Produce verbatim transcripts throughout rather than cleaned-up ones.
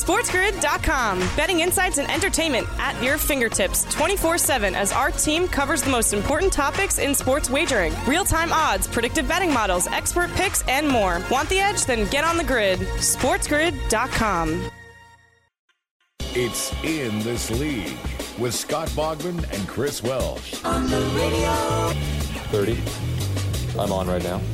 SportsGrid dot com. Betting insights and entertainment at your fingertips twenty-four seven as our team covers the most important topics in sports wagering. Real-time odds, predictive betting models, expert picks, and more. Want the edge? Then get on the grid. SportsGrid dot com. It's In This League with Scott Bogman and Chris Welsh. On the radio. thirty. I'm on right now.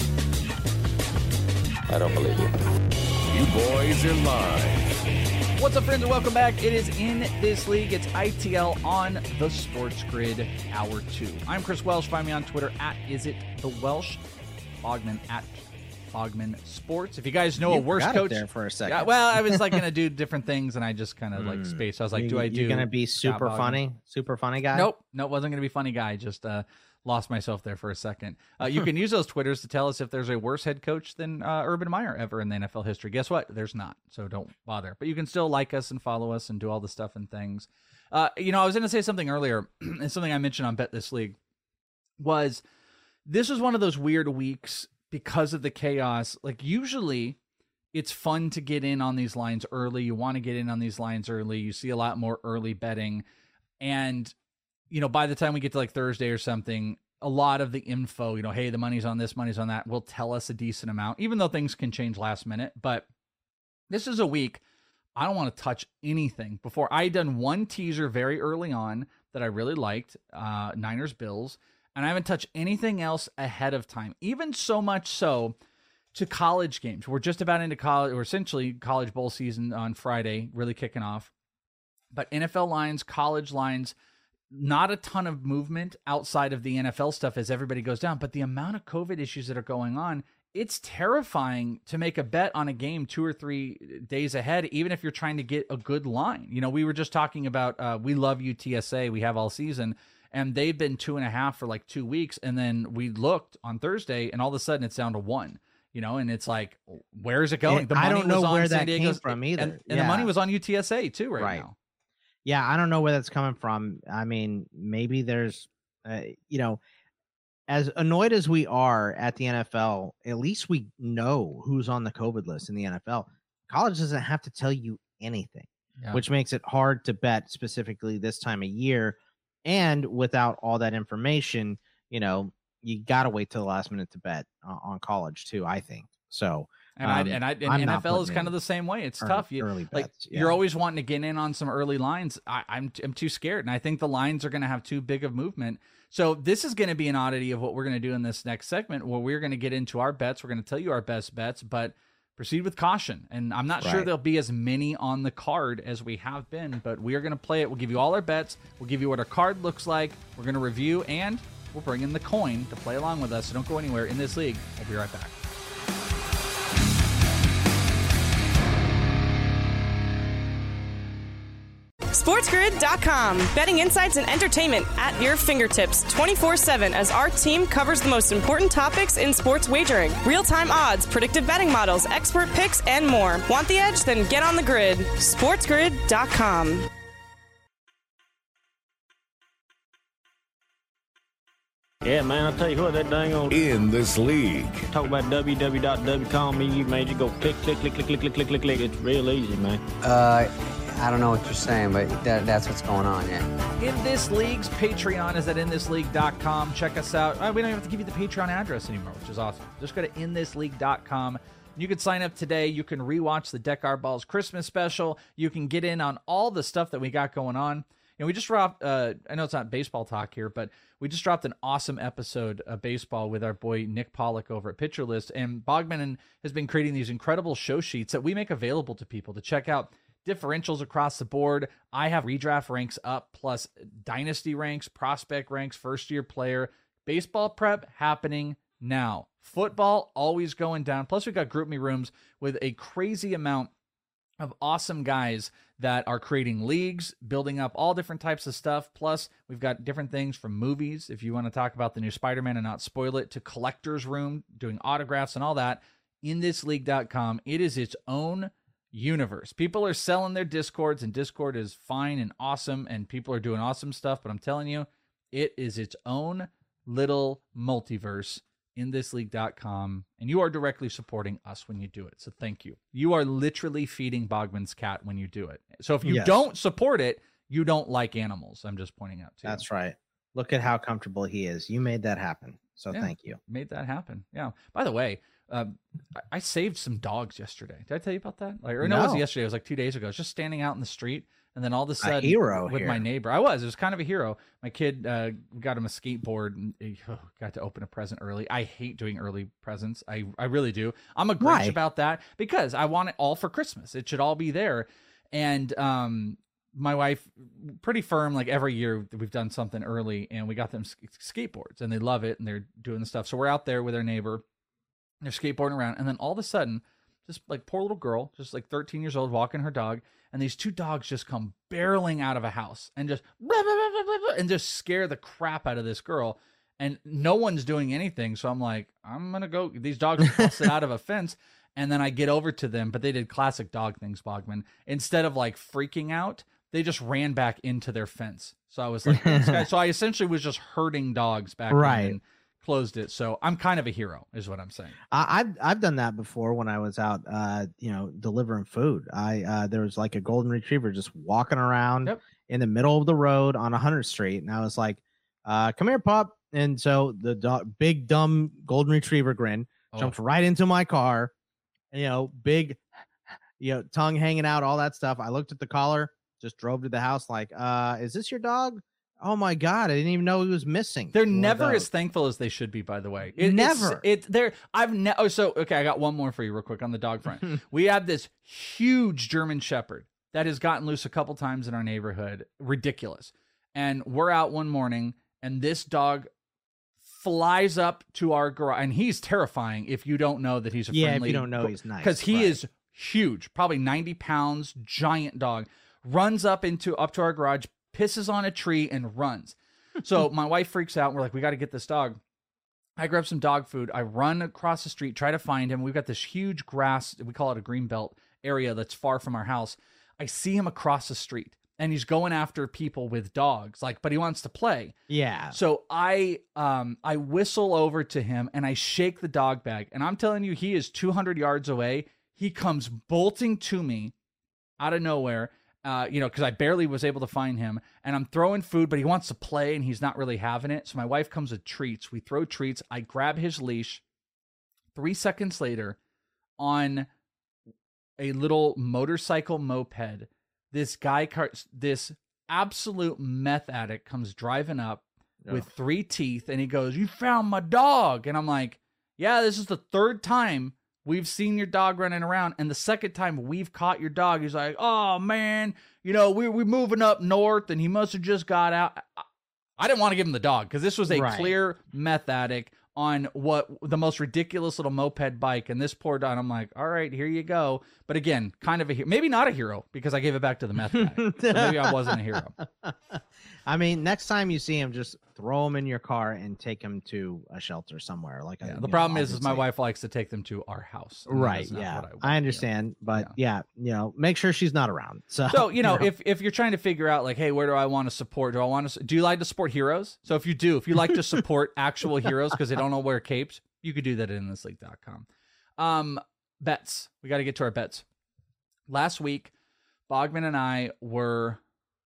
I don't believe you. You boys are live. What's up, friends, and welcome back. It is In This League. It's I T L on the Sports Grid, Hour two. I'm Chris Welsh. Find me on Twitter at Is It The Welsh. Bogman at Bogman Sports. If you guys know you a worse got coach, it there for a second. Yeah, well, I was like going to do different things, and I just kind of like Mm. spaced. I was like, you, do I do? You're gonna be super Scott funny, super funny guy. Nope, nope, wasn't going to be funny guy. Just uh, lost myself there for a second. Uh, you can use those Twitters to tell us if there's a worse head coach than uh, Urban Meyer ever in the N F L history. Guess what? There's not. So don't bother. But you can still like us and follow us and do all the stuff and things. Uh, you know, I was going to say something earlier, and something I mentioned on Bet This League was this was one of those weird weeks because of the chaos. Like usually it's fun to get in on these lines early. You want to get in on these lines early. You see a lot more early betting. And, you know, by the time we get to like Thursday or something, a lot of the info, you know, hey, the money's on this, money's on that, will tell us a decent amount, even though things can change last minute. But this is a week I don't want to touch anything. Before I had done one teaser very early on that I really liked, uh, Niners Bills, and I haven't touched anything else ahead of time, even so much so to college games. We're just about into college, or essentially college bowl season on Friday, really kicking off. But N F L lines, college lines, not a ton of movement outside of the N F L stuff as everybody goes down. But the amount of COVID issues that are going on, it's terrifying to make a bet on a game two or three days ahead, even if you're trying to get a good line. You know, we were just talking about, uh, we love U T S A, we have all season, and they've been two and a half for like two weeks. And then we looked on Thursday and all of a sudden it's down to one, you know, and it's like, where is it going? It, the money I don't know was on where San that Diego's, came from either. And, and yeah. the money was on U T S A too right, right now. Yeah, I don't know where that's coming from. I mean, maybe there's, uh, you know, as annoyed as we are at the N F L, at least we know who's on the COVID list in the N F L. College doesn't have to tell you anything, Yeah. which makes it hard to bet specifically this time of year. And without all that information, you know, you got to wait till the last minute to bet uh, on college too, I think. So, And um, I and I and I'm N not F L is putting kind in of the same way. It's early- tough. You, early like bets, yeah. you're always wanting to get in on some early lines. I, I'm I'm too scared, and I think the lines are going to have too big of movement. So this is going to be an oddity of what we're going to do in this next segment, where we're going to get into our bets. We're going to tell you our best bets, but proceed with caution. And I'm not sure Right. there'll be as many on the card as we have been, but we are going to play it. We'll give you all our bets. We'll give you what our card looks like. We're going to review, and we'll bring in the coin to play along with us. So don't go anywhere in this league. We'll be right back. SportsGrid dot com. Betting insights and entertainment at your fingertips twenty-four seven as our team covers the most important topics in sports wagering. Real-time odds, predictive betting models, expert picks, and more. Want the edge? Then get on the grid. SportsGrid dot com. Yeah, man, I'll tell you what, that dang old In This League. talk about w w w dot w com, you made you go click, click, click, click, click, click, click, click, click. It's real easy, man. Uh, I don't know what you're saying, but that, that's what's going on, yeah. In This League's Patreon is at in this league dot com. Check us out. Uh, we don't even have to give you the Patreon address anymore, which is awesome. Just go to in this league dot com. You can sign up today. You can rewatch the Deck Our Balls Christmas special. You can get in on all the stuff that we got going on. You know, we just dropped, uh, I know it's not baseball talk here, but we just dropped an awesome episode of baseball with our boy Nick Pollock over at Pitcher List. And Bogman has been creating these incredible show sheets that we make available to people to check out. Differentials across the board. I have redraft ranks up, plus dynasty ranks, prospect ranks, first year player. Baseball prep happening now. Football always going down. Plus we got group me rooms with a crazy amount of awesome guys that are creating leagues, building up all different types of stuff. Plus we've got different things from movies, if you want to talk about the new Spider-Man and not spoil it, to collector's room, doing autographs and all that. in this league dot com. It is its own universe. People are selling their Discords, and Discord is fine and awesome, and people are doing awesome stuff, but I'm telling you, it is its own little multiverse in this league dot com, and you are directly supporting us when you do it. So thank you. You are literally feeding Bogman's cat when you do it. So if you Yes. don't support it, you don't like animals. I'm just pointing out to you. That's right. Look at how comfortable he is. You made that happen. So Yeah. thank you. Made that happen. Yeah. By the way, um, I, I saved some dogs yesterday. Did I tell you about that? Like, or no, it No. wasn't yesterday. It was like two days ago. I was just standing out in the street, and then all of a sudden, hero with here. my neighbor. I was. It was kind of a hero. My kid uh, got him a skateboard and he, oh, got to open a present early. I hate doing early presents. I I really do. I'm a Grinch Why? about that because I want it all for Christmas. It should all be there. And um, my wife, pretty firm, like every year we've done something early, and we got them sk- skateboards, and they love it, and they're doing the stuff. So we're out there with our neighbor, they're skateboarding around, and then all of a sudden, just like poor little girl, just like thirteen years old, walking her dog, and these two dogs just come barreling out of a house and just blah, blah, blah, blah, blah, blah, and just scare the crap out of this girl. And no one's doing anything, so I'm like, I'm gonna go. These dogs busted out of a fence. And then I get over to them, but they did classic dog things, Bogman. Instead of like freaking out, they just ran back into their fence. So I was like, this guy. So I essentially was just herding dogs back Right. in and closed it. So I'm kind of a hero, is what I'm saying. I, I've I've done that before when I was out, uh, you know, delivering food. I uh, there was like a golden retriever just walking around Yep. in the middle of the road on one hundredth Street, and I was like, uh, "Come here, pup!" And so the dog, big dumb golden retriever grin Oh. jumped right into my car. You know, big, you know, tongue hanging out, all that stuff. I looked at the collar, just drove to the house. Like, uh, is this your dog? Oh my god, I didn't even know he was missing. They're One of never those. as thankful as they should be, by the way. It, Never. It's, it. They're. I've. Ne- oh, so okay. I got one more for you, real quick, on the dog front. We have this huge German Shepherd that has gotten loose a couple times in our neighborhood. Ridiculous. And we're out one morning, and this dog flies up to our garage, and he's terrifying if you don't know that he's a Yeah, if friendly. you don't know he's nice, because he right. is huge, probably ninety pounds, giant dog. Runs up into up to our garage, pisses on a tree, and runs. So my wife freaks out. And we're like, we got to get this dog. I grab some dog food. I run across the street, try to find him. We've got this huge grass, we call it a green belt area that's far from our house. I see him across the street, and he's going after people with dogs, like, but he wants to play. Yeah. So I um I whistle over to him, and I shake the dog bag, and I'm telling you, he is two hundred yards away. He comes bolting to me out of nowhere. Uh, you know, because I barely was able to find him, and I'm throwing food, but he wants to play, and he's not really having it. So my wife comes with treats. We throw treats. I grab his leash. Three seconds later, on a little motorcycle moped, this guy, car- this absolute meth addict, comes driving up with three teeth, and he goes, "You found my dog." And I'm like, yeah, this is the third time we've seen your dog running around, and the second time we've caught your dog. He's like, "Oh man, you know, we're we moving up north, and he must have just got out." I, I didn't want to give him the dog because this was a Right. clear meth addict on what the most ridiculous little moped bike, and this poor dog. I'm like, all right, here you go. But again, kind of a hero, maybe not a hero because I gave it back to the meth guy. So maybe I wasn't a hero. I mean, next time you see him, just throw him in your car and take him to a shelter somewhere. Like, Yeah, I, the you problem know, is, is my obviously. wife likes to take them to our house. and that Right. is not Yeah, what I, I, want, yeah. understand, but yeah. you know, make sure she's not around. So, So, you know, if if you're trying to figure out like, hey, where do I want to support? Do I want to do you like to support heroes? So if you do, if you like to support actual heroes because they don't know wear capes, you could do that at in this league dot com. Um, bets. We got to get to our bets. Last week, Bogman and I were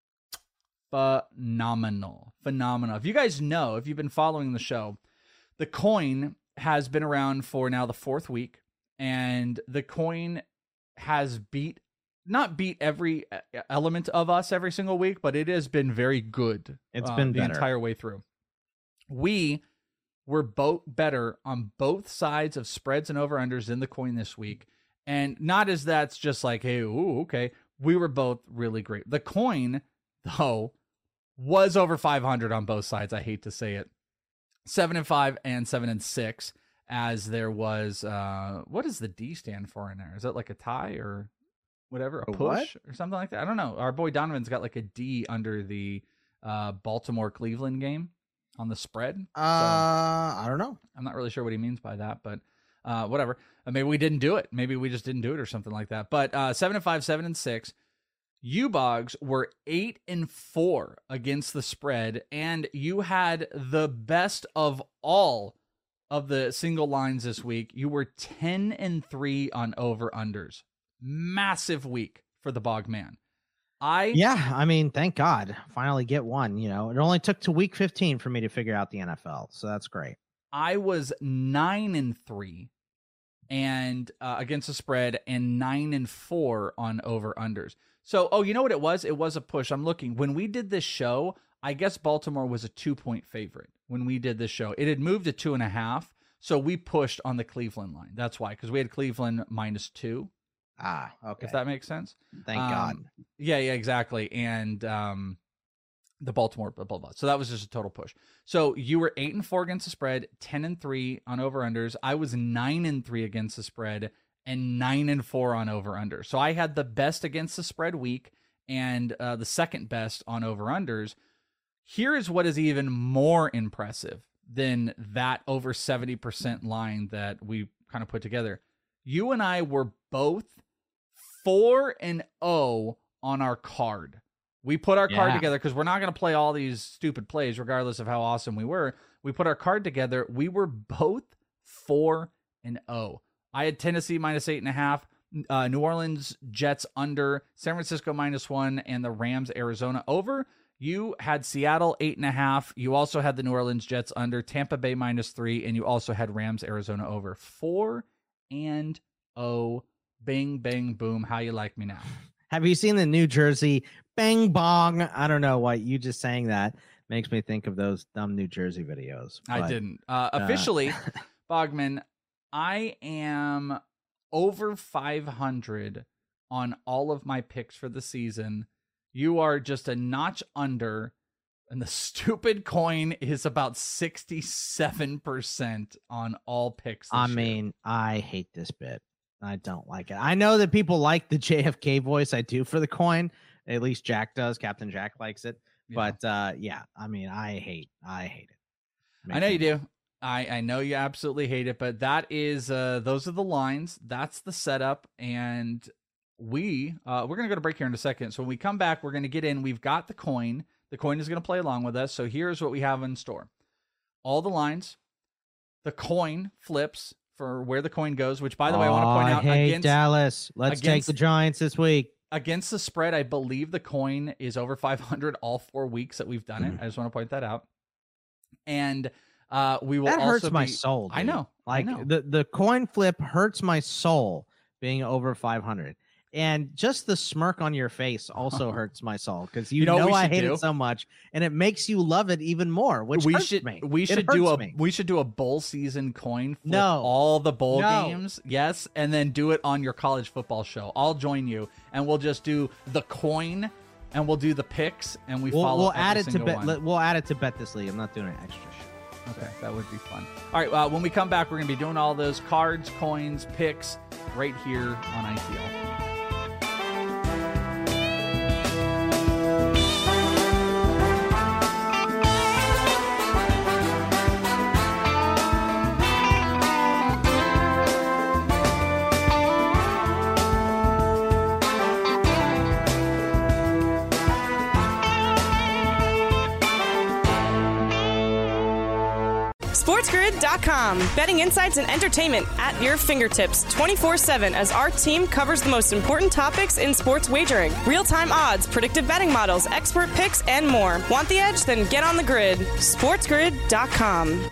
phenomenal. Phenomenal. If you guys know, if you've been following the show, the coin has been around for now the fourth week, and the coin has beat not beat every element of us every single week, but it has been very good. It's uh, been the better. entire way through. We were both better on both sides of spreads and over-unders in the coin this week. And not as that's just like, hey, ooh, okay. We were both really great. The coin, though, was over five hundred on both sides. I hate to say it. Seven and five and seven and six, as there was, uh, what does the D stand for in there? Is that like a tie or whatever? A A push what? or something like that? I don't know. Our boy Donovan's got like a D under the uh, Baltimore-Cleveland game on the spread. uh, I don't know. I'm not really sure what he means by that, but uh, whatever. Uh, maybe we didn't do it. Maybe we just didn't do it or something like that. But uh, seven and five, seven and six. You Bogs were eight and four against the spread, and you had the best of all of the single lines this week. You were ten and three on over-unders. Massive week for the Bogman. I Yeah, I mean, thank God. Finally get one. You know, it only took to week fifteen for me to figure out the N F L. So that's great. I was nine and three and uh, against the spread and nine and four on over-unders. So, oh, you know what it was? It was a push. I'm looking. When we did this show, I guess Baltimore was a two-point favorite when we did this show. It had moved to two and a half, so we pushed on the Cleveland line. That's why, because we had Cleveland minus two. Ah, okay. If that makes sense. Thank um, God. Yeah, yeah, exactly. And um, the Baltimore, blah, blah, blah. So that was just a total push. So you were eight and four against the spread, ten and three on over-unders. I was nine and three against the spread and nine and four on over-unders. So I had the best against the spread week and uh, the second best on over-unders. Here is what is even more impressive than that over seventy percent line that we kind of put together. You and I were both four and oh on our card. We put our card Yeah. together because we're not going to play all these stupid plays, regardless of how awesome we were. We put our card together. We were both four and oh. I had Tennessee minus eight and a half, uh, New Orleans Jets under, San Francisco minus one, and the Rams Arizona over. You had Seattle eight and a half. You also had the New Orleans Jets under, Tampa Bay minus three, and you also had Rams Arizona over. Four and oh. Bing, bang, boom. How you like me now? Have you seen the New Jersey bang bong? I don't know why you just saying that makes me think of those dumb New Jersey videos. I but, didn't. Uh, officially, Bogman, I am over five hundred on all of my picks for the season. You are just a notch under, and the stupid coin is about sixty-seven percent on all picks this I year. mean, I hate this bit. I don't like it. I know that people like the J F K voice. I do for the coin. At least Jack does. Captain Jack likes it. Yeah. But uh, yeah, I mean, I hate, I hate it. Makes I know me you do. I, I know you absolutely hate it, but that is, uh, those are the lines. That's the setup. And we, uh, we're going to go to break here in a second. So when we come back, we're going to get in. We've got the coin. The coin is going to play along with us. So here's what we have in store. All the lines, the coin flips for where the coin goes, which, by the way, I want to point Oh, out I hate against Dallas. Let's take against- the Giants this week. against the spread. I believe the coin is over five hundred all four weeks that we've done it. I just want to point that out. And uh, we will That also hurts my be- soul. I dude. know. Like I know. the the coin flip hurts my soul being over five hundred. And just the smirk on your face also hurts my soul because you, You know what know, we I should hate do? it so much, and it makes you love it even more. Which we hurts should me. we It should do hurts a me. we should do a bowl season coin flip No. all the bowl No. games, yes, and then do it on your college football show. I'll join you, and we'll just do the coin, and we'll do the picks, and we We'll, follow. we'll every add it to single bet. one. let- We'll add it to bet this league. I'm not doing an extra shit. Okay, that would be fun. All right, uh, when we come back, we're gonna be doing all those cards, coins, picks right here on I T L. SportsGrid dot com. Betting insights and entertainment at your fingertips twenty-four seven as our team covers the most important topics in sports wagering. Real-time odds, predictive betting models, expert picks, and more. Want the edge? Then get on the grid. SportsGrid dot com.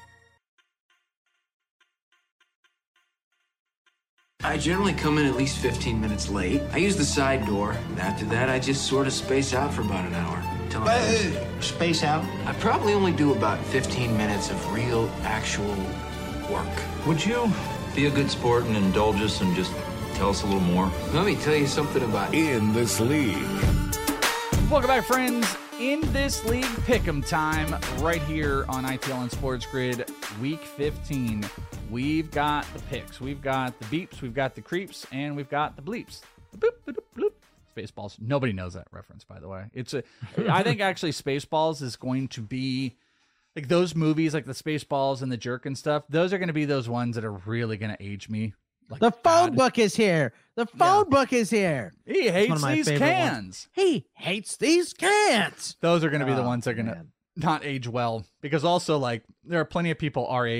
I generally come in at least fifteen minutes late. I use the side door. After that, I just sort of space out for about an hour. Till I'm finished. Space out. I probably only do about fifteen minutes of real, actual work. Would you be a good sport and indulge us and just tell us a little more? Let me tell you something about In this league. Welcome back, friends. In this league, pick'em time right here on I T L and Sports Grid, Week fifteen. We've got the picks, we've got the beeps, we've got the creeps, and we've got the bleeps. Boop, boop, boop. Spaceballs. Nobody knows that reference, by the way. It's a. I think actually Spaceballs is going to be like those movies, like the Spaceballs and the Jerk and stuff. Those are going to be those ones that are really going to age me. Like The phone bad. book is here. The phone book is here. He one hates of my these favorite cans. ones. He hates these cans. Those are going to be the Oh, ones that are going to man. not age well, because also like there are plenty of people our age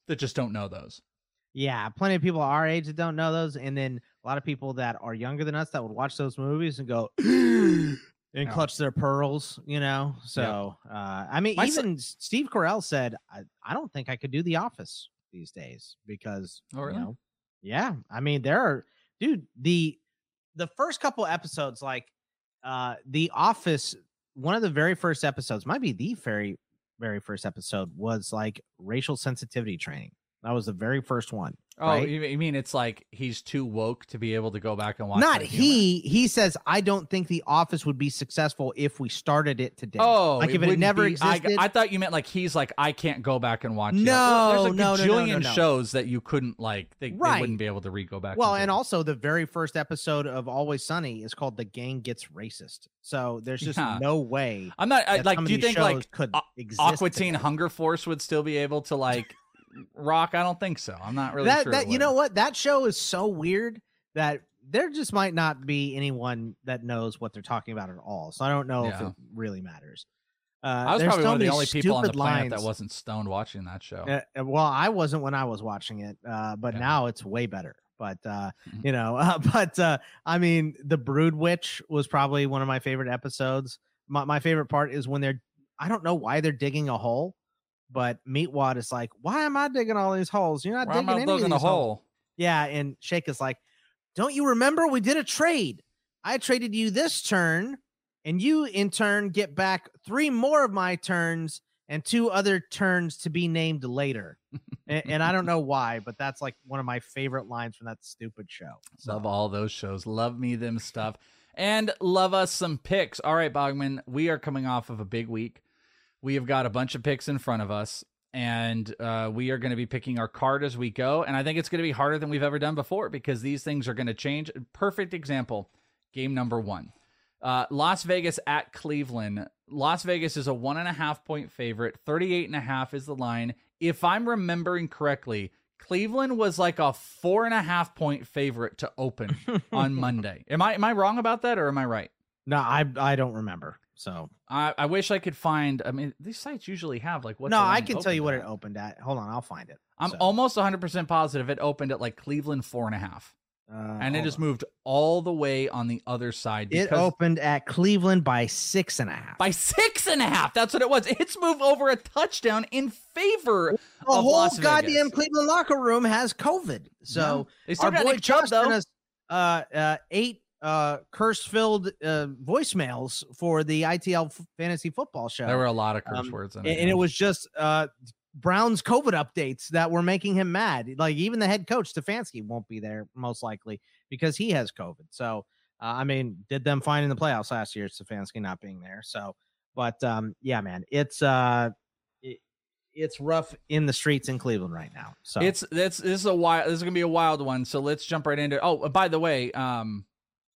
that just don't know those. Yeah, plenty of people our age that don't know those, and then a lot of people that are younger than us that would watch those movies and go and Yeah. clutch their pearls, you know. So, uh, I mean, My even Steve Carell said, I, "I don't think I could do The Office these days because, Oh, really? you know, yeah. I mean, there are, dude, the the first couple episodes, like, uh, The Office, one of the very first episodes, might be the very very first episode, was like racial sensitivity training. That was the very first one. Oh, right? you you mean it's like he's too woke to be able to go back and watch? Not that humor? he. He says, I don't think The Office would be successful if we started it today. Oh, like if it, wouldn't never be- I, existed. I thought you meant like he's like, I can't go back and watch it. No, Well, there's a no, no, no, gajillion no, no. shows that you couldn't like. They, they Right. wouldn't be able to re go back. well, and and do. also the very first episode of Always Sunny is called The Gang Gets Racist. So there's just Yeah. no way. I'm not I, that like. some of Do you these think like shows could A- exist Aqua today. Teen Hunger Force would still be able to like rock? I don't think so. I'm not really that sure. that it you would. know what, that show is so weird that there just might not be anyone that knows what they're talking about at all. So I don't know if Yeah. it really matters. Uh, I was there's probably so one of the many only people on the stupid planet that lines. wasn't stoned watching that show. Uh, uh, well, I wasn't when I was watching it, uh, but Yeah. now it's way better. But uh, Mhm. you know, uh, but uh, I mean, the Brood Witch was probably one of my favorite episodes. My, my favorite part is when they're, I don't know why they're digging a hole, but Meatwad is like, "Why am I digging all these holes? You're not Why am digging I any of digging a these holes." hole? Yeah, and Shake is like, "Don't you remember we did a trade? I traded you this turn, and you in turn get back three more of my turns and two other turns to be named later." and, and I don't know why, but that's like one of my favorite lines from that stupid show. Love all those shows. Love me them stuff. And love us some picks. All right, Bogman, we are coming off of a big week. We have got a bunch of picks in front of us, and uh, we are going to be picking our card as we go. And I think it's going to be harder than we've ever done before because these things are going to change. Perfect example, game number one. Uh, Las Vegas at Cleveland. Las Vegas is a one and a half point favorite. thirty-eight and a half is the line. If I'm remembering correctly, Cleveland was like a four and a half point favorite to open on Monday. Am I am I wrong about that, or am I right? No, I I don't remember. So I, I wish I could find. I mean, these sites usually have like what. no, the I line can tell you what opened it at. opened at. Hold on, I'll find it. I'm So, almost one hundred percent positive it opened at like Cleveland four and a half, uh, and it hold has on. moved all the way on the other side. It because- opened at Cleveland by six and a half. by six and a half. That's what it was. It's moved over a touchdown in favor the of whole Las goddamn Vegas. Cleveland locker room has COVID. So They still our got boy Nick Chubb, Josh though. sent us, uh, uh, eight uh, curse-filled uh, voicemails for the I T L f- fantasy football show. There were a lot of curse Um, words in and, it. and it was just uh, Brown's COVID updates that were making him mad. Like even the head coach Stefanski won't be there most likely because he has COVID. So uh, I mean, did them fine in the playoffs last year? Stefanski not being there. So, but um, yeah, man, it's uh, it, it's rough in the streets in Cleveland right now. So It's this this is a wild this is gonna be a wild one. So let's jump right into. Oh, by the way, um,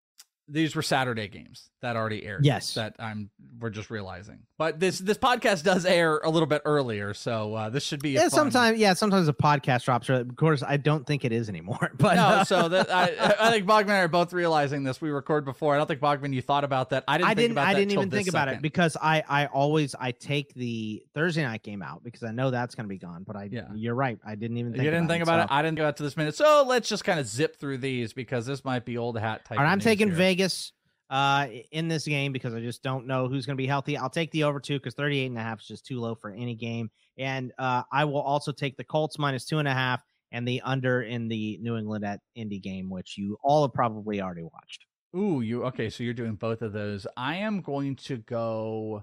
these were Saturday games that already aired. Yes. that I'm we're just realizing. But this this podcast does air a little bit earlier, so uh, this should be. A yeah, fun... sometimes yeah, sometimes a podcast drops. Of course, I don't think it is anymore. But No, uh, so that I, I think Bogman and I are both realizing this. We record before. I don't think Bogman, you thought about that. I didn't. I think didn't. About I that didn't till even this think about it second. because I, I always I take the Thursday night game out because I know that's going to be gone. But I, Yeah. you're right. I didn't even. Think You didn't about think it, about it. so- I didn't go out to this minute. So let's just kind of zip through these because this might be old hat type. All right, of I'm news taking here. Vegas uh, in this game because I just don't know who's going to be healthy. I'll take the over two because thirty-eight and a half is just too low for any game. And uh, I will also take the Colts minus two and a half and the under in the New England at Indy game, which you all have probably already watched. Ooh, you okay? So you're doing both of those. I am going to go.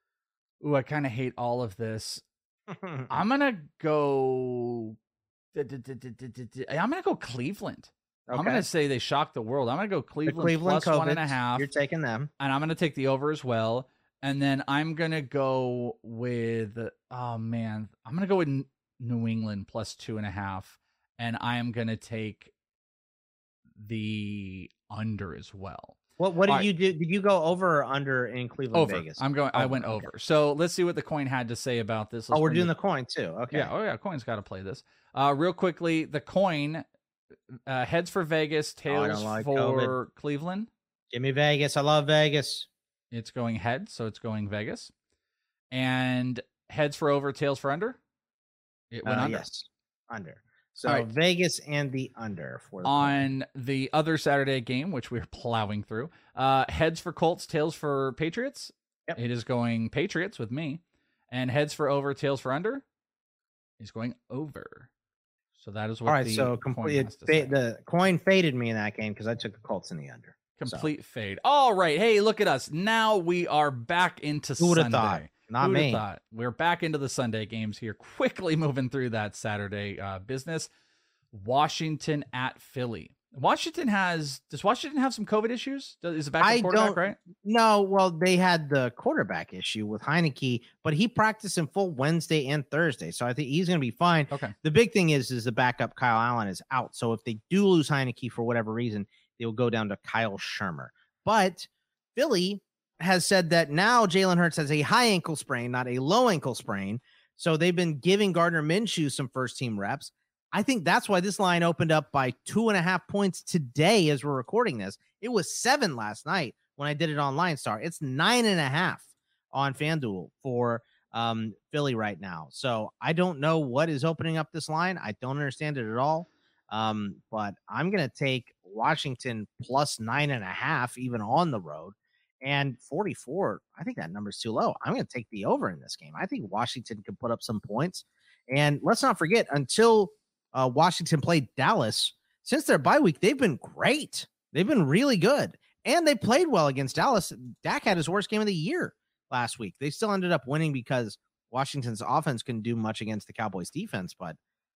Ooh, I kind of hate all of this. I'm gonna go. I'm gonna go Cleveland. I'm Okay. gonna say they shocked the world. I'm gonna go The Cleveland, Cleveland plus one and a COVIDs, half, You're taking them. and I'm gonna take the over as well. And then I'm gonna go with. Oh man, I'm gonna go with N- New England plus two and a half, and I am gonna take the under as well. What what did All right. you do? Did you go over or under in Cleveland, Over. Vegas? I'm going. I Over, went okay. over. So let's see what the coin had to say about this. Oh, Let's we're bring doing the coin too. Okay. Yeah. Oh yeah. Coin's got to play this. Uh, real quickly, the coin uh, heads for Vegas, Oh, I tails don't like for COVID. Cleveland. Give me Vegas. I love Vegas. It's going head, so it's going Vegas. And heads for over, tails for under. It went Uh, under. yes. Under. So All right. Vegas and the under for the On the other Saturday game, which we're plowing through, uh, heads for Colts, tails for Patriots. Yep. It is going Patriots with me. And heads for over, tails for under is going over. So that is what All right, the so coin complete has to say. the coin faded me in that game because I took the Colts in the under. Complete so. fade. All right. Hey, look at us. Now we are back into Who would have Sunday. thought? Not Who me. Thought? We're back into the Sunday games here. Quickly moving through that Saturday uh, business. Washington at Philly. Washington has. Does Washington have some COVID issues? Is it back to quarterback, don't, right? No. Well, they had the quarterback issue with Heineke, but he practiced in full Wednesday and Thursday, so I think he's going to be fine. Okay. The big thing is, is the backup Kyle Allen is out. So if they do lose Heineke for whatever reason, they will go down to Kyle Shermer. But Philly has said that now Jalen Hurts has a high ankle sprain, not a low ankle sprain. So they've been giving Gardner Minshew some first team reps. I think that's why this line opened up by two and a half points today as we're recording this. It was seven last night when I did it on Line Star. It's nine and a half on FanDuel for um, Philly right now. So I don't know what is opening up this line. I don't understand it at all. Um, but I'm going to take Washington plus nine and a half, even on the road. And forty-four, I think that number is too low. I'm going to take the over in this game. I think Washington can put up some points. And let's not forget, until uh, Washington played Dallas, since their bye week, they've been great. They've been really good. And they played well against Dallas. Dak had his worst game of the year last week. They still ended up winning because Washington's offense couldn't do much against the Cowboys defense. But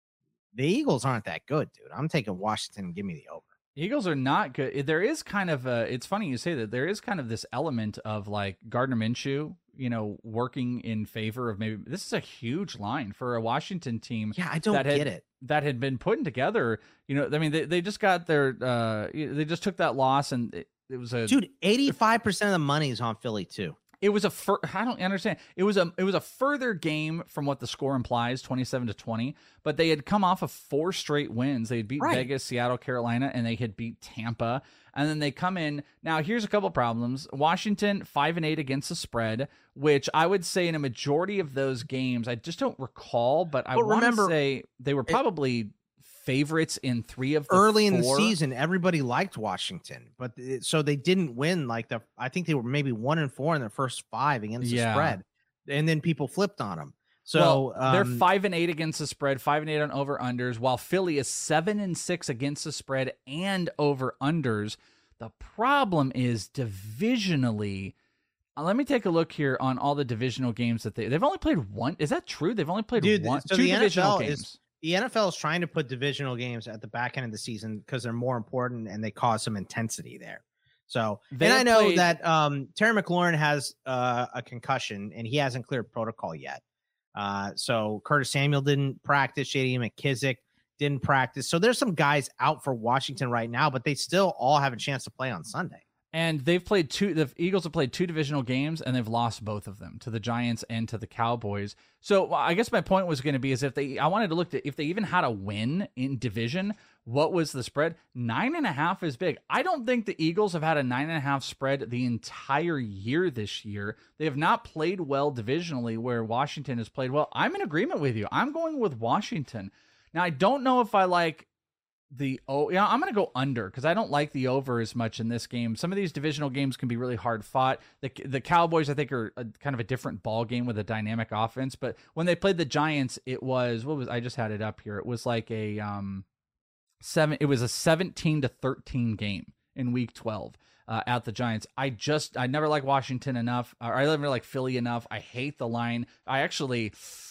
the Eagles aren't that good, dude. I'm taking Washington. Give me the over. Eagles are not good. There is kind of a, it's funny you say that, there is kind of this element of like Gardner Minshew, you know, working in favor of maybe, this is a huge line for a Washington team. Yeah, I don't that had, get it. That had been putting together, you know, I mean, they, they just got their, uh, they just took that loss and it, it was a, dude, eighty-five percent of the money is on Philly too. It was a fur, I don't understand. It was a it was a further game from what the score implies, twenty-seven to twenty, but they had come off of four straight wins. They had beat Right. Vegas, Seattle, Carolina, and they had beat Tampa. And then they come in. Now, here's a couple problems. Washington, five and eight against the spread, which I would say in a majority of those games, I just don't recall, but I But want to remember, say they were probably favorites in three of the early in the four. season. Everybody liked Washington, but it, so they didn't win. Like the, I think they were maybe one and four in their first five against the Yeah. spread, and then people flipped on them. So well, they're um, five and eight against the spread, five and eight on over unders, while Philly is seven and six against the spread and over unders. The problem is divisionally. Uh, let me take a look here on all the divisional games that they they've only played one. Is that true? They've only played dude, one, so two the divisional N F L games. is the N F L is trying to put divisional games at the back end of the season because they're more important and they cause some intensity there. So, They and I have know played- that um, Terry McLaurin has uh, a concussion and he hasn't cleared protocol yet. Uh, so Curtis Samuel didn't practice. J D McKissick didn't practice. So there's some guys out for Washington right now, but they still all have a chance to play on Sunday. And they've played two, the Eagles have played two divisional games and they've lost both of them to the Giants and to the Cowboys. So I guess my point was going to be is if they, I wanted to look at if they even had a win in division, what was the spread? Nine and a half is big. I don't think the Eagles have had a nine and a half spread the entire year this year. They have not played well divisionally where Washington has played well. I'm in agreement with you. I'm going with Washington. Now, I don't know if I like the oh yeah I'm gonna go under because I don't like the over as much in this game. Some of these divisional games can be really hard fought. The the Cowboys I think are a, kind of a different ball game with a dynamic offense. But when they played the Giants, it was what was I just had it up here. It was like a um seven. It was a seventeen to thirteen game in Week twelve uh, at the Giants. I just I never like Washington enough. Or I never like Philly enough. I hate the line. I actually,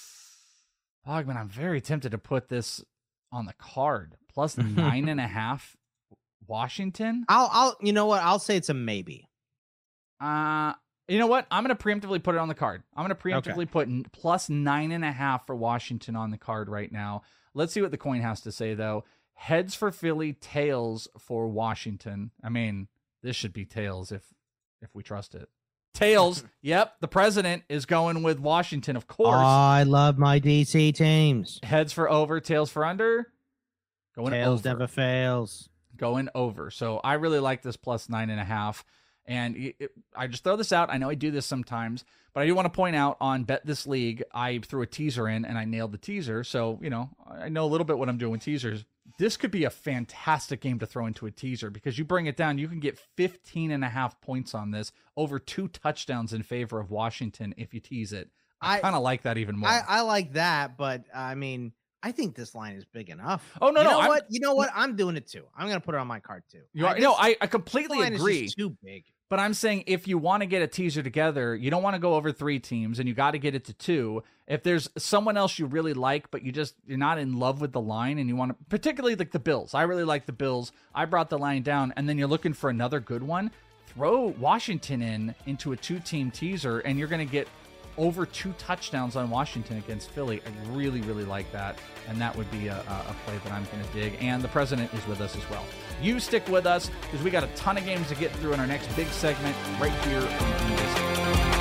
oh man, I'm very tempted to put this on the card. Plus nine and a half Washington. I'll, I'll, you know what? I'll say it's a maybe. Uh, you know what? I'm going to preemptively put it on the card. I'm going to preemptively Okay. put n- plus nine and a half for Washington on the card right now. Let's see what the coin has to say, though. Heads for Philly, tails for Washington. I mean, this should be tails if if we trust it. Tails. Yep, the president is going with Washington, of course. I love my D C teams. Heads for over, tails for under. Going Tails over. never fails. Going over. So I really like this plus nine and a half. And it, it, I just throw this out. I know I do this sometimes, but I do want to point out on Bet This League, I threw a teaser in and I nailed the teaser. So, you know, I know a little bit what I'm doing with teasers. This could be a fantastic game to throw into a teaser because you bring it down, you can get fifteen and a half points on this, over two touchdowns in favor of Washington if you tease it. I, I kind of like that even more. I, I like that, but I mean, I think this line is big enough. Oh, no, you no. Know I'm, what? You know what? I'm doing it too. I'm going to put it on my card too. You are, I no, just, I, I completely line agree. Is just too big. But I'm saying if you want to get a teaser together, you don't want to go over three teams and you got to get it to two. If there's someone else you really like, but you just, you're not in love with the line and you want to, particularly like the Bills. I really like the Bills. I brought the line down and then you're looking for another good one. Throw Washington in into a two team teaser and you're going to get over two touchdowns on Washington against Philly. I really, really like that. And that would be a, a play that I'm going to dig. And the president is with us as well. You stick with us because we got a ton of games to get through in our next big segment right here on Do This.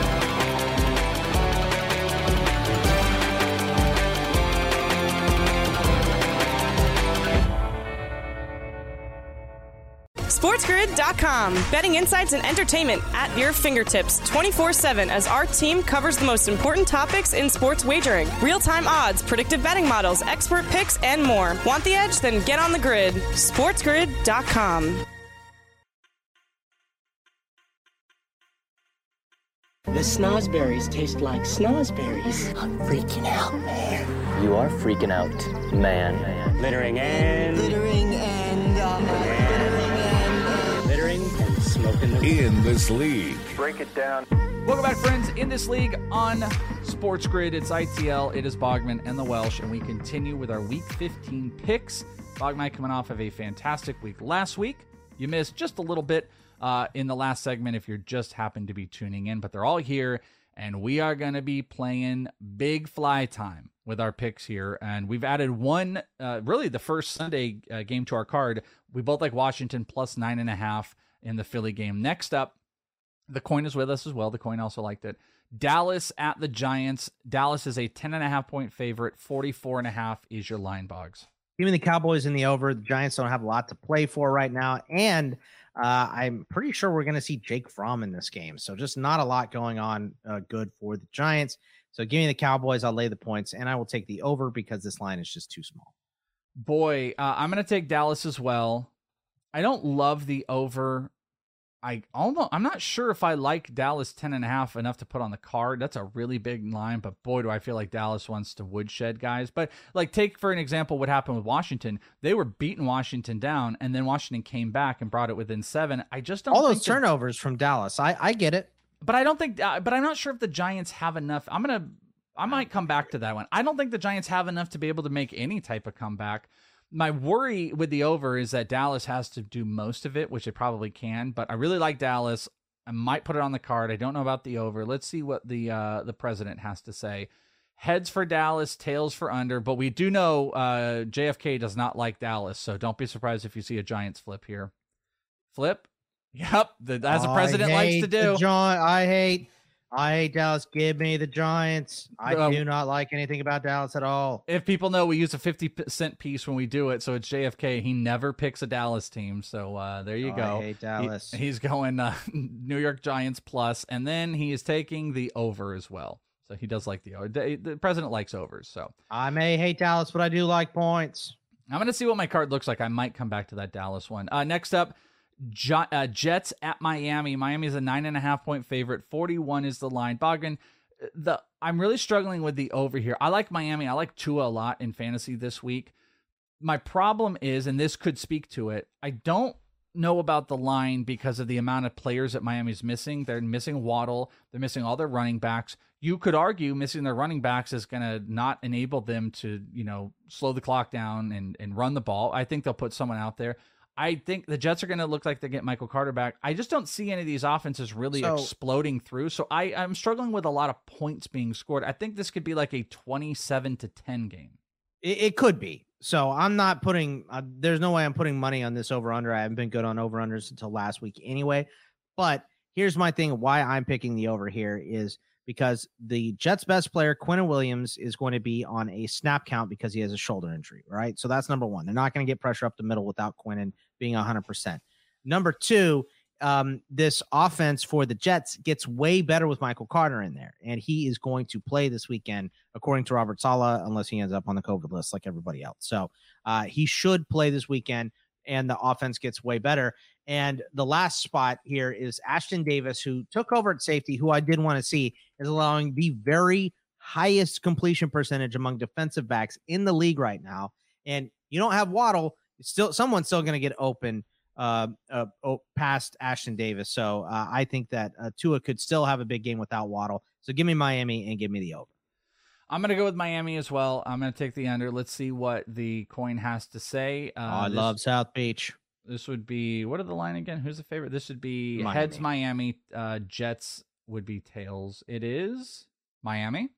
SportsGrid dot com. Betting insights and entertainment at your fingertips twenty-four seven as our team covers the most important topics in sports wagering. Real-time odds, predictive betting models, expert picks, and more. Want the edge? Then get on the grid. SportsGrid dot com. The snozberries taste like snozberries. I'm freaking out, man. You are freaking out, man. Littering and... Littering and... Uh, littering and... Littering and smoking the... In This League. Break it down. Welcome back, friends. In This League on Sports Grid. It's I T L, it is Bogman and the Welsh, and we continue with our Week fifteen picks. Bogman coming off of a fantastic week last week. You missed just a little bit uh, in the last segment if you're just happened to be tuning in, but they're all here, and we are going to be playing Big Fly Time with our picks here. And we've added one, uh, really the first Sunday uh, game to our card. We both like Washington plus nine and a half in the Philly game. Next up, the coin is with us as well. The coin also liked it. Dallas at the Giants. Dallas is a ten and a half point favorite. forty-four and a half is your line, Boggs. Give me the Cowboys in the over. The Giants don't have a lot to play for right now. And uh, I'm pretty sure we're going to see Jake Fromm in this game. So just not a lot going on uh, good for the Giants. So give me the Cowboys. I'll lay the points, and I will take the over because this line is just too small. Boy, uh, I'm going to take Dallas as well. I don't love the over. I almost, I'm not sure if I like Dallas ten and a half enough to put on the card. That's a really big line, but boy, do I feel like Dallas wants to woodshed guys. But like, take for an example what happened with Washington. They were beating Washington down, and then Washington came back and brought it within seven. I just don't. All think those turnovers that, from Dallas. I I get it, but I don't think. Uh, but I'm not sure if the Giants have enough. I'm gonna. I might come back to that one. I don't think the Giants have enough to be able to make any type of comeback. My worry with the over is that Dallas has to do most of it, which it probably can, but I really like Dallas. I might put it on the card. I don't know about the over. Let's see what the uh, the president has to say. Heads for Dallas, tails for under, but we do know uh, J F K does not like Dallas, so don't be surprised if you see a Giants flip here. Flip? Yep, the, as the president likes to do. John, I hate I hate Dallas. Give me the Giants. I uh, do not like anything about Dallas at all. If people know, we use a fifty cent piece when we do it, so it's J F K. He never picks a Dallas team, so uh, there you oh, go. I hate Dallas. He, he's going uh, New York Giants plus, and then he is taking the over as well. So he does like the over. The president likes overs, so. I may hate Dallas, but I do like points. I'm going to see what my card looks like. I might come back to that Dallas one. Uh, next up, Jo- uh, Jets at Miami. Miami is a nine and a half point favorite. forty-one is the line. Bogdan, the I'm really struggling with the over here. I like Miami. I like Tua a lot in fantasy this week. My problem is, and this could speak to it, I don't know about the line because of the amount of players that Miami's missing. They're missing Waddle. They're missing all their running backs. You could argue missing their running backs is going to not enable them to, you know, slow the clock down and, and run the ball. I think they'll put someone out there. I think the Jets are going to look like they get Michael Carter back. I just don't see any of these offenses really so, exploding through. So I, I'm struggling with a lot of points being scored. I think this could be like a twenty-seven to ten game. It, it could be. So I'm not putting, uh, there's no way I'm putting money on this over under. I haven't been good on over unders until last week anyway. But here's my thing. Why I'm picking the over here is because the Jets' best player, Quinnen Williams, is going to be on a snap count because he has a shoulder injury, right? So that's number one. They're not going to get pressure up the middle without Quinnen being one hundred percent. Number two, um, this offense for the Jets gets way better with Michael Carter in there, and he is going to play this weekend, according to Robert Saleh, unless he ends up on the COVID list like everybody else. So uh, he should play this weekend, and the offense gets way better. And the last spot here is Ashton Davis, who took over at safety, who I did want to see, is allowing the very highest completion percentage among defensive backs in the league right now. And you don't have Waddle, it's still someone's still going to get open uh, uh, oh, past Ashton Davis. So uh, I think that uh, Tua could still have a big game without Waddle. So give me Miami and give me the over. I'm going to go with Miami as well. I'm going to take the under. Let's see what the coin has to say. Uh, oh, I this, love South Beach. This would be, what are the line again? Who's the favorite? This would be Miami. heads Miami. Uh, Jets would be tails. It is Miami.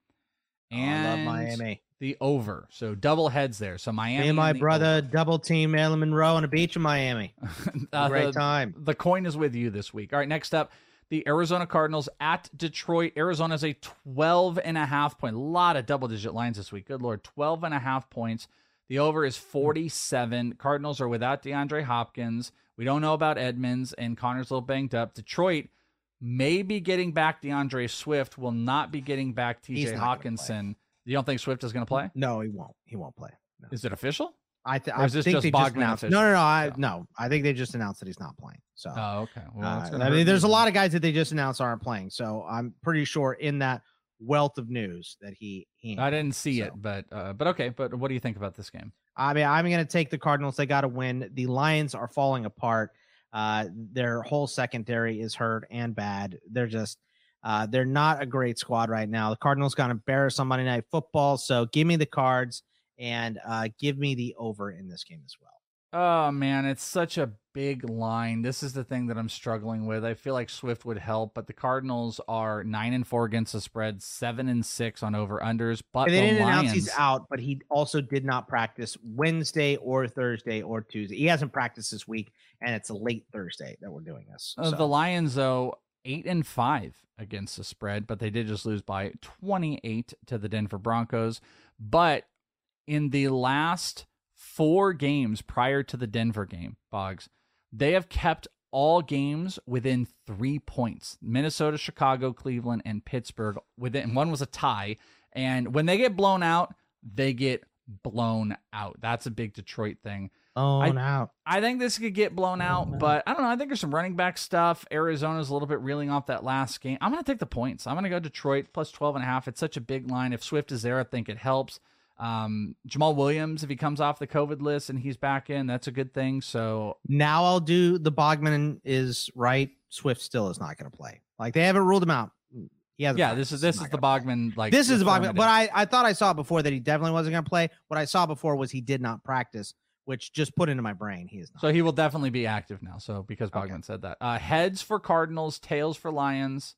And oh, I love Miami. The over. So double heads there. So Miami. Me and my and brother over. double team Marilyn Monroe on the beach in Miami. uh, Great the, time. The coin is with you this week. All right, next up, the Arizona Cardinals at Detroit. Arizona is a twelve and a half point. A lot of double digit lines this week. Good Lord. twelve and a half points. The over is forty-seven. Cardinals are without DeAndre Hopkins. We don't know about Edmonds, and Connor's a little banged up. Detroit may be getting back DeAndre Swift, will not be getting back T J Hawkinson. You don't think Swift is going to play? No, he won't. He won't play. No. Is it official? I, th- or is I this think just they Bogman just announced. official? No, no, no. I, Yeah. no, I think they just announced that he's not playing. So, oh, okay. Well, uh, that's gonna I hurt mean, there's a me. lot of guys that they just announced aren't playing. So I'm pretty sure in that wealth of news that he. he I didn't see so. it, but uh, but okay. But what do you think about this game? I mean, I'm going to take the Cardinals. They got to win. The Lions are falling apart. Uh, their whole secondary is hurt and bad. They're just. Uh, they're not a great squad right now. The Cardinals got embarrassed on Monday Night Football, so give me the Cards and uh, give me the over in this game as well. Oh, man, it's such a big line. This is the thing that I'm struggling with. I feel like Swift would help, but the Cardinals are nine and four against the spread, seven and six on over-unders. But And they the didn't Lions, announce he's out, but he also did not practice Wednesday or Thursday or Tuesday. He hasn't practiced this week, and it's a late Thursday that we're doing this. uh, so. the Lions, though, eight and five against the spread, but they did just lose by twenty-eight to the Denver Broncos. But in the last four games prior to the Denver game, Boggs, they have kept all games within three points. Minnesota, Chicago, Cleveland, and Pittsburgh. Within one was a tie. And when they get blown out, they get blown out. That's a big Detroit thing. Blown I, out. I think this could get blown out, but I don't know. I think there's some running back stuff. Arizona's a little bit reeling off that last game. I'm going to take the points. I'm going to go Detroit plus twelve and a half. It's such a big line. If Swift is there, I think it helps. Um, Jamal Williams, if he comes off the COVID list and he's back in, that's a good thing. So now I'll do the Bogman is right. Swift still is not going to play. Like they haven't ruled him out. He hasn't yeah, practiced. this is this He's is not the gonna play. Bogman. Like This is the Bogman, affirmative. but I, I thought I saw before that he definitely wasn't going to play. What I saw before was he did not practice, which just put into my brain he is not. So he will definitely be active now. So because Bogman Okay. said that, uh, heads for Cardinals, tails for Lions.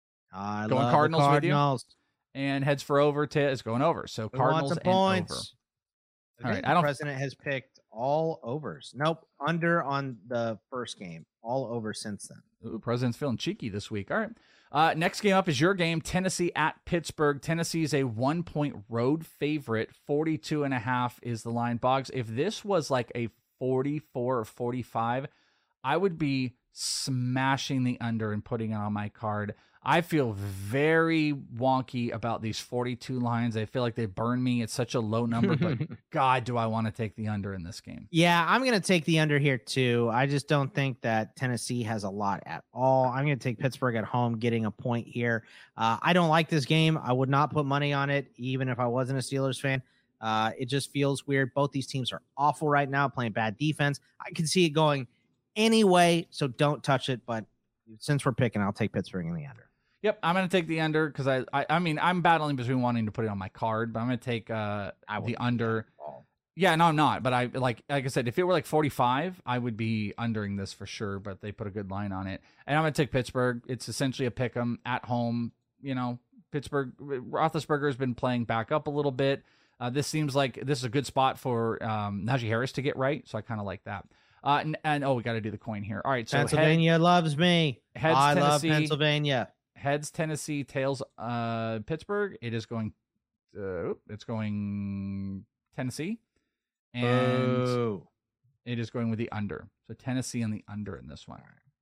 I Going love Cardinals the with you? Cardinals. And heads for over, tails going over. So We want Cardinals some and points. over. I All think right, I the don't- president has picked all overs. Nope, under on the first game. All over since then. Ooh, President's feeling cheeky this week. All right. Uh, next game up is your game, Tennessee at Pittsburgh. Tennessee is a one-point road favorite. forty-two and a half is the line. Boggs, if this was like a forty-four or forty-five, I would be smashing the under and putting it on my card. I feel very wonky about these forty-two lines. I feel like they burn me. It's such a low number, but God, do I want to take the under in this game. Yeah, I'm going to take the under here too. I just don't think that Tennessee has a lot at all. I'm going to take Pittsburgh at home, getting a point here. Uh, I don't like this game. I would not put money on it, even if I wasn't a Steelers fan. Uh, it just feels weird. Both these teams are awful right now, playing bad defense. I can see it going anyway, so don't touch it. But since we're picking, I'll take Pittsburgh in the under. Yep, I'm going to take the under because I, I I mean, I'm battling between wanting to put it on my card, but I'm going to take uh, the under. Yeah, no, I'm not. But I like like I said, if it were like forty-five, I would be undering this for sure, but they put a good line on it. And I'm going to take Pittsburgh. It's essentially a pick 'em at home. You know, Pittsburgh, Roethlisberger has been playing back up a little bit. Uh, this seems like this is a good spot for um, Najee Harris to get right, so I kind of like that. Uh, and, and oh, we got to do the coin here. All right, so Pennsylvania head, loves me. Heads I love Tennessee. Pennsylvania. Heads Tennessee, tails uh, Pittsburgh. It is going. Uh, it's going Tennessee, and Boo. it is going with the under. So Tennessee and the under in this one.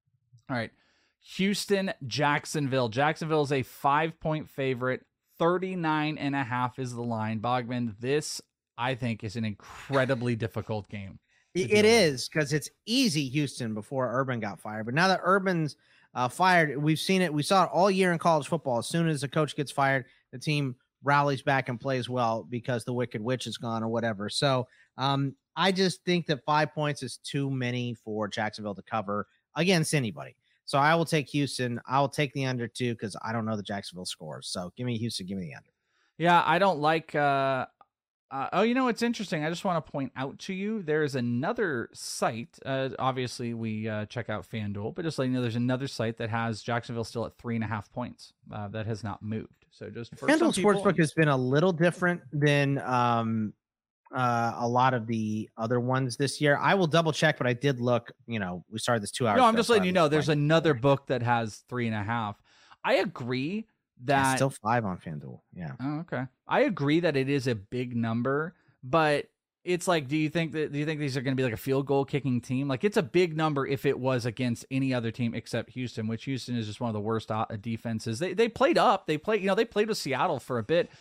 All right. Houston, Jacksonville. Jacksonville is a five-point favorite. thirty-nine and a half is the line. Bogman, this, I think, is an incredibly difficult game. It is, because it's easy Houston before Urban got fired. But now that Urban's uh, fired, we've seen it. We saw it all year in college football. As soon as the coach gets fired, the team rallies back and plays well because the Wicked Witch is gone or whatever. So um, I just think that five points is too many for Jacksonville to cover against anybody. So I will take Houston. I will take the under too, because I don't know the Jacksonville scores. So give me Houston. Give me the under. Yeah, I don't like. Uh, uh, oh, you know, it's interesting. I just want to point out to you, there is another site. Uh, obviously, we uh, check out FanDuel, but just letting you know, there's another site that has Jacksonville still at three and a half points. Uh, that has not moved. So just for FanDuel people, Sportsbook has been a little different than um, uh, a lot of the other ones this year. I will double check, but I did look. You know, we started this two hours. No, I'm ago, just letting so you know, there's another book that has three and a half. I agree. That it's still five on FanDuel. Yeah. Oh, okay. I agree that it is a big number, but it's like, do you think that, do you think these are going to be like a field goal kicking team? Like, it's a big number if it was against any other team except Houston, which Houston is just one of the worst defenses. They, they played up, they played, you know, they played with Seattle for a bit.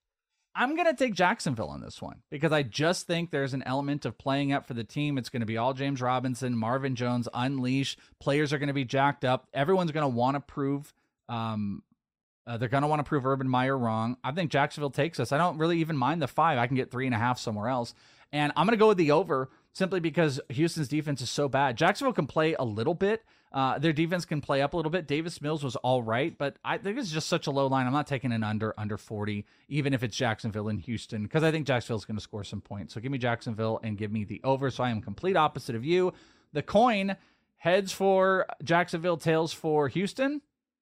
I'm going to take Jacksonville on this one because I just think there's an element of playing up for the team. It's going to be all James Robinson, Marvin Jones, unleash. Players are going to be jacked up. Everyone's going to want to prove, um, Uh, they're going to want to prove Urban Meyer wrong. I think Jacksonville takes us. I don't really even mind the five. I can get three and a half somewhere else. And I'm going to go with the over simply because Houston's defense is so bad. Jacksonville can play a little bit. Uh, their defense can play up a little bit. Davis Mills was all right, but I think it's just such a low line. I'm not taking an under, under forty, even if it's Jacksonville and Houston, because I think Jacksonville's going to score some points. So give me Jacksonville and give me the over. So I am complete opposite of you. The coin heads for Jacksonville, tails for Houston.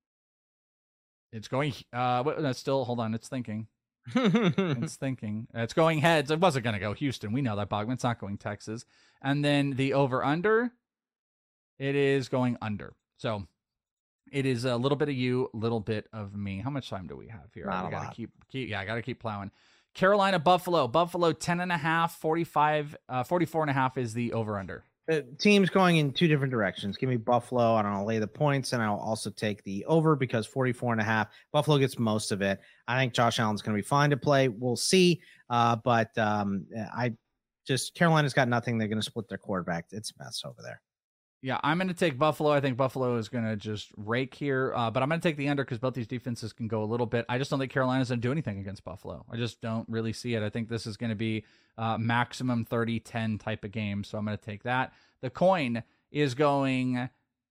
It's going, uh, that's still, hold on, it's thinking. It's thinking. It's going heads. It wasn't going to go Houston. We know that, Bogman. It's not going Texas. And then the over-under, it is going under. So it is a little bit of you, a little bit of me. How much time do we have here? Not I a gotta lot. keep, keep, yeah, I got to keep plowing. Carolina, Buffalo. Buffalo, ten and a half, forty-five, uh, forty-four and a half is the over-under. Uh, teams going in two different directions. Give me Buffalo, and I'll lay the points, and I'll also take the over because forty-four and a half. Buffalo gets most of it. I think Josh Allen's going to be fine to play. We'll see. Uh, but um, I just Carolina's got nothing. They're going to split their quarterback. It's a mess over there. Yeah, I'm going to take Buffalo. I think Buffalo is going to just rake here, uh, but I'm going to take the under because both these defenses can go a little bit. I just don't think Carolina's going to do anything against Buffalo. I just don't really see it. I think this is going to be uh, maximum thirty ten type of game, so I'm going to take that. The coin is going...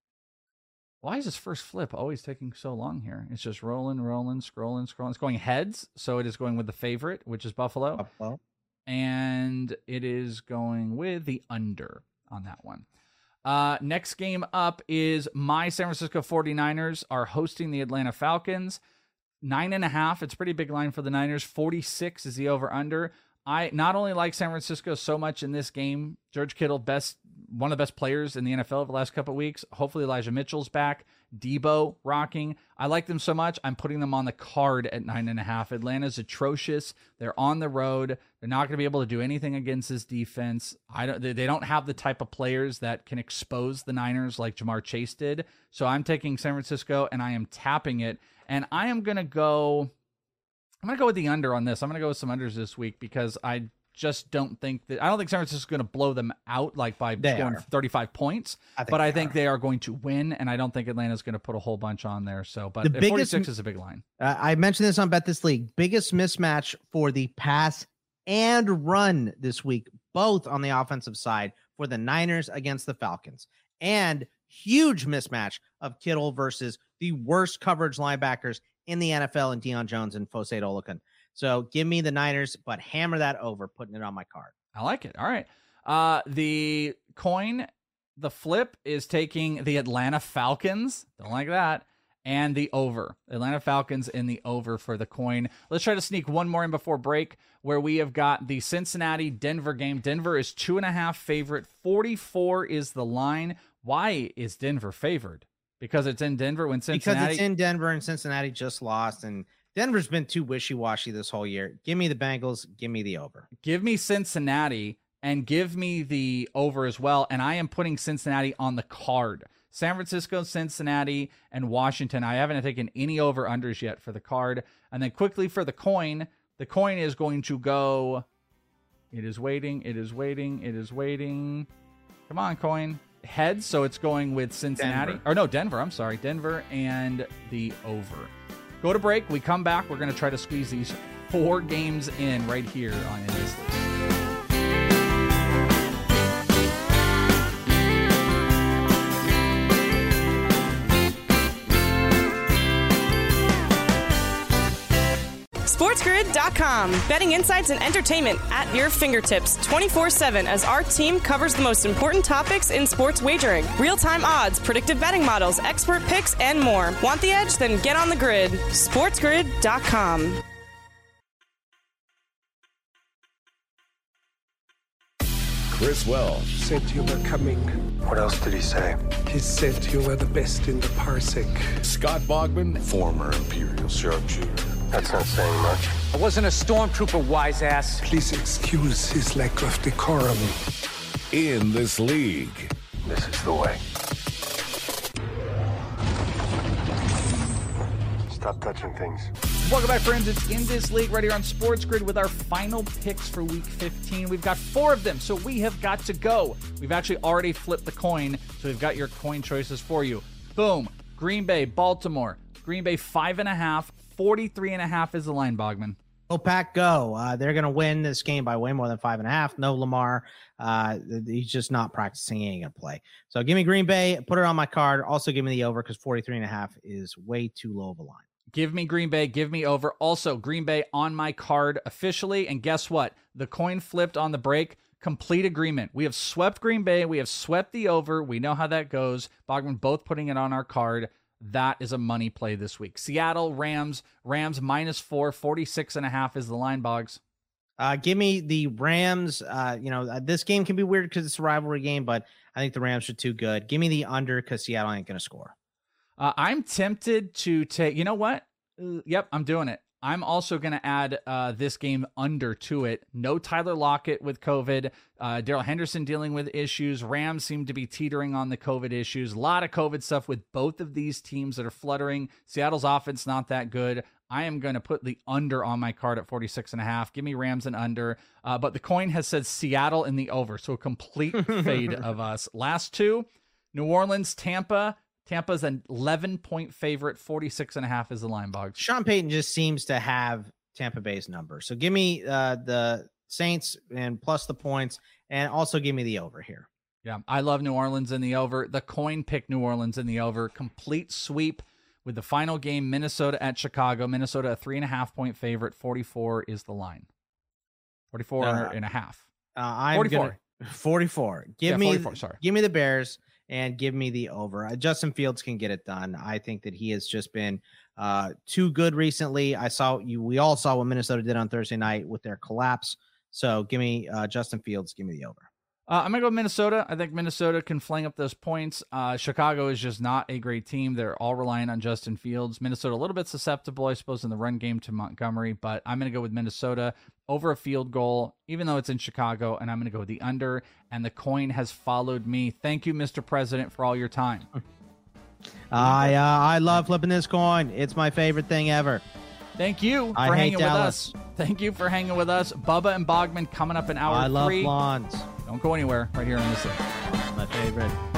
Why is this first flip always taking so long here? It's just rolling, rolling, scrolling, scrolling. It's going heads, so it is going with the favorite, which is Buffalo. Buffalo. And it is going with the under on that one. Uh, next game up is my San Francisco forty-niners are hosting the Atlanta Falcons. Nine and a half. It's a pretty big line for the Niners. forty-six is the over-under. I not only like San Francisco so much in this game, George Kittle, best one of the best players in the N F L over the last couple of weeks. Hopefully Elijah Mitchell's back. Debo rocking. I like them so much, I'm putting them on the card at nine and a half. Atlanta's atrocious. They're on the road. They're not going to be able to do anything against this defense. I don't. They, they don't have the type of players that can expose the Niners like Jamar Chase did. So I'm taking San Francisco and I am tapping it. And I am going to go... I'm going to go with the under on this. I'm going to go with some unders this week because I just don't think that... I don't think San Francisco is going to blow them out like by They scoring are. thirty-five points. I think but I they think are. they are going to win, and I don't think Atlanta's going to put a whole bunch on there. So, But The at biggest- forty-six is a big line. Uh, I mentioned this on Bet This League. Biggest mismatch for the pass and run this week, both on the offensive side for the Niners against the Falcons. And huge mismatch of Kittle versus the worst coverage linebackers in the N F L, and Deion Jones and Fosaid Olakun. So give me the Niners, but hammer that over, putting it on my card. I like it. All right. Uh, the coin, the flip is taking the Atlanta Falcons. Don't like that. And the over. Atlanta Falcons in the over for the coin. Let's try to sneak one more in before break, where we have got the Cincinnati-Denver game. Denver is two and a half favorite. forty-four is the line. Why is Denver favored? Because it's in Denver when Cincinnati... Because it's in Denver and Cincinnati just lost, and Denver's been too wishy-washy this whole year. Give me the Bengals. Give me the over. Give me Cincinnati and give me the over as well. And I am putting Cincinnati on the card. San Francisco, Cincinnati, and Washington. I haven't taken any over-unders yet for the card. And then quickly for the coin, the coin is going to go... It is waiting, it is waiting, it is waiting. Come on, coin. Heads, so it's going with Cincinnati. Denver. Or no, Denver, I'm sorry. Denver and the over. Go to break. We come back. We're going to try to squeeze these four games in right here on In This League. SportsGrid dot com. Betting insights and entertainment at your fingertips twenty-four seven as our team covers the most important topics in sports wagering. Real-time odds, predictive betting models, expert picks, and more. Want the edge? Then get on the grid. SportsGrid dot com. Chris Welsh. Said you were coming. What else did he say? He said you were the best in the parsec. Scott Bogman. Former Imperial sharpshooter. That's not saying much. I wasn't a stormtrooper, wise ass. Please excuse his lack of decorum. In This League. This is the way. Stop touching things. Welcome back, friends. It's In This League right here on Sports Grid with our final picks for Week fifteen. We've got four of them, so we have got to go. We've actually already flipped the coin, so we've got your coin choices for you. Boom. Green Bay, Baltimore. Green Bay, five and a half. forty-three and a half is the line, Bogman. Go Pack, go. Uh, they're going to win this game by way more than five and a half. No Lamar. Uh, he's just not practicing. He ain't going to play. So give me Green Bay. Put it on my card. Also give me the over because forty-three and a half is way too low of a line. Give me Green Bay. Give me over. Also, Green Bay on my card officially. And guess what? The coin flipped on the break. Complete agreement. We have swept Green Bay. We have swept the over. We know how that goes. Bogman both putting it on our card. That is a money play this week. Seattle, Rams. Rams minus four. forty-six and a half is the line, Boggs. Uh, give me the Rams. Uh, you know, this game can be weird because it's a rivalry game, but I think the Rams are too good. Give me the under because Seattle ain't going to score. Uh, I'm tempted to take, you know what? Uh, yep, I'm doing it. I'm also going to add uh, this game under to it. No Tyler Lockett with COVID. Uh, Darrell Henderson dealing with issues. Rams seem to be teetering on the COVID issues. A lot of COVID stuff with both of these teams that are fluttering. Seattle's offense not that good. I am going to put the under on my card at forty-six and a half. Give me Rams and under. Uh, but the coin has said Seattle in the over, so a complete fade of us. Last two, New Orleans, Tampa. Tampa's an eleven-point favorite. forty-six and a half is the line, Boggs. Sean Payton just seems to have Tampa Bay's number. So give me uh, the Saints and plus the points, and also give me the over here. Yeah, I love New Orleans in the over. The coin picked New Orleans in the over. Complete sweep with the final game, Minnesota at Chicago. Minnesota, a three and a half point favorite. forty-four is the line. forty-four uh, and a half. Uh, I'm forty-four. Gonna, forty-four. Give yeah, me, forty-four, sorry. Give me the Bears. And give me the over. Uh, Justin Fields can get it done. I think that he has just been uh, too good recently. I saw you. We all saw what Minnesota did on Thursday night with their collapse. So give me uh, Justin Fields. Give me the over. Uh, I'm going to go Minnesota. I think Minnesota can fling up those points. Uh, Chicago is just not a great team. They're all relying on Justin Fields. Minnesota a little bit susceptible, I suppose, in the run game to Montgomery, but I'm going to go with Minnesota over a field goal, even though it's in Chicago, and I'm going to go with the under, and the coin has followed me. Thank you, Mister President, for all your time. I, uh, I love flipping this coin. It's my favorite thing ever. Thank you for I hanging with Dallas. us. Thank you for hanging with us. Bubba and Bogman coming up in hour I love three. lawns. Don't go anywhere right here on this. My favorite.